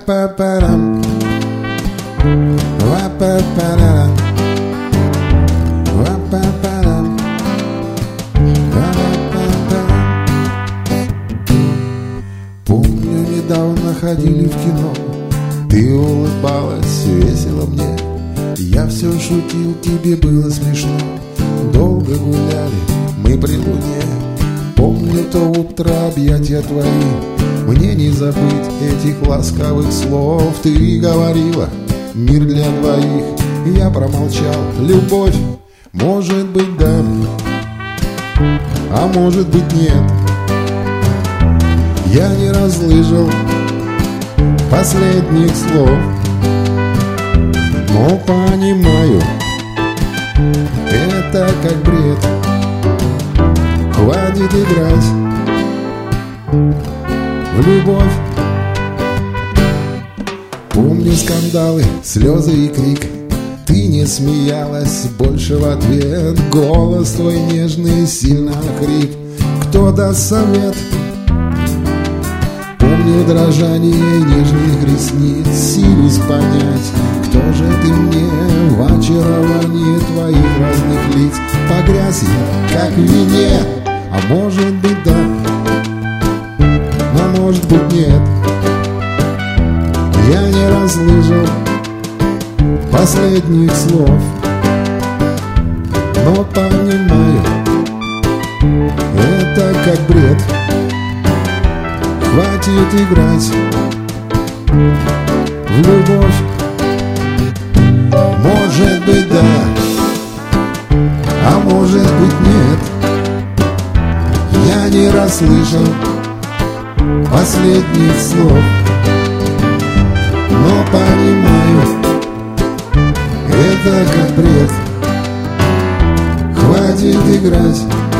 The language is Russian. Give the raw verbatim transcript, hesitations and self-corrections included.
Ва-па-парам, ва-па-парам, ва-па-парам, ва-па-парам. Помню, недавно ходили в кино, ты улыбалась весело мне. Я все шутил, тебе было смешно. Долго гуляли мы при луне. Помню то утро, объятия твои. Мне не забыть этих ласковых слов. Ты говорила, мир для двоих. Я промолчал, любовь, может быть да, а может быть нет. Я не расслышал последних слов, но понимаю, это как бред. Хватит играть в любовь. Помню скандалы, слезы и крик. Ты не смеялась больше в ответ. Голос твой нежный сильно хрип. Кто даст совет? Помню дрожание нежных ресниц. Силюсь понять, кто же ты мне в очаровании твоих разных лиц. Погряз я, как в вине, а может быть да, но может быть нет. Я не расслышал последних слов, но понимаю, это как бред. Хватит играть в любовь. Может быть да, а может быть нет. Я не расслышал последних слов, но понимаю, это как бред. Хватит играть